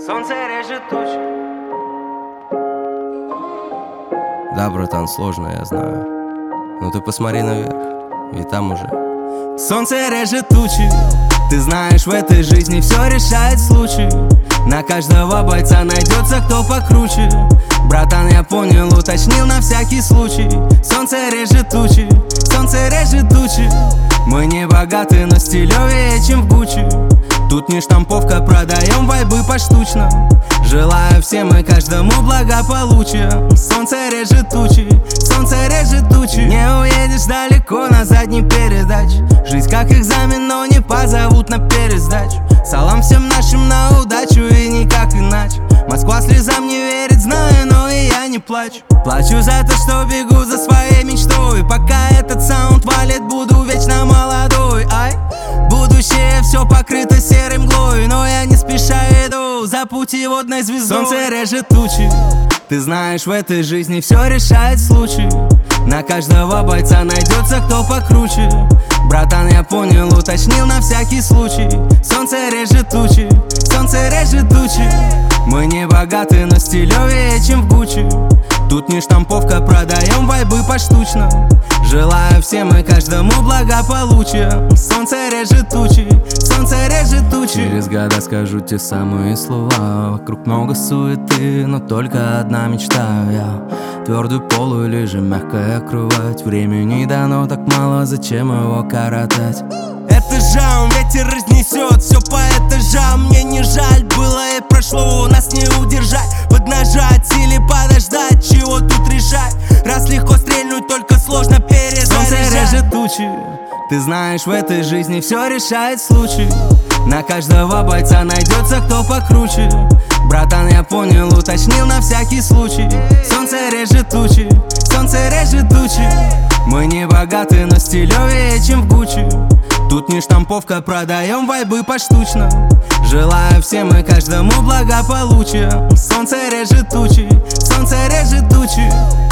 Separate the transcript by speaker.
Speaker 1: Солнце режет тучи.
Speaker 2: Да, братан, сложно, я знаю. Но ты посмотри наверх, ведь там уже солнце режет тучи. Ты знаешь, в этой жизни все решает случай. На каждого бойца найдется кто покруче. Братан, я понял, уточнил на всякий случай. Солнце режет тучи, солнце режет тучи. Мы не богаты, но стилёвее, чем в Гуччи. Тут не штамповка, продаем вайбы поштучно. Желаю всем и каждому благополучия. Солнце режет тучи, солнце режет тучи. Не уедешь далеко на задней передаче. Жизнь как экзамен, но не позовут на пересдачу. Салам всем нашим на удачу и никак иначе. Москва слезам не верит, знаю, но и я не плачу. Плачу за то, что бегу за своей мечтой. Пока этот саунд валит, буду вечно молодой. Ай, будущее все покрыто серой мглой, но я не спеша иду за путеводной звездой. Солнце режет тучи. Ты знаешь, в этой жизни все решает случай. На каждого бойца найдется кто покруче. Братан, я понял, уточнил на всякий случай. Солнце режет тучи, солнце режет тучи. Мы не богаты, но стилёвее, чем в Гуччи. Тут не штамповка, продаем вайбы поштучно. Желаю всем и каждому благополучия. Солнце режет тучи, солнце режет тучи. Через года скажу те самые слова. Вокруг много суеты, но только одна мечта. Я твердый пол или же мягкая кровать. Времени дано так мало, зачем его коротать? Этажам ветер разнесет все по этажам. Мне не жаль, было и прошло, нас не удержать. Поднажать или подождать, чего тут решать? Раз легко стрельнуть, только сложно перезаряжать. Солнце режет тучи. Ты знаешь, в этой жизни все решает случай. На каждого бойца найдется кто покруче. Братан, я понял, уточнил на всякий случай. Солнце режет тучи, солнце режет тучи. Мы не богаты, но стилёвее, чем в Гуччи. Тут не штамповка, продаем вайбы поштучно. Желаю всем и каждому благополучия. Солнце режет тучи, солнце режет тучи.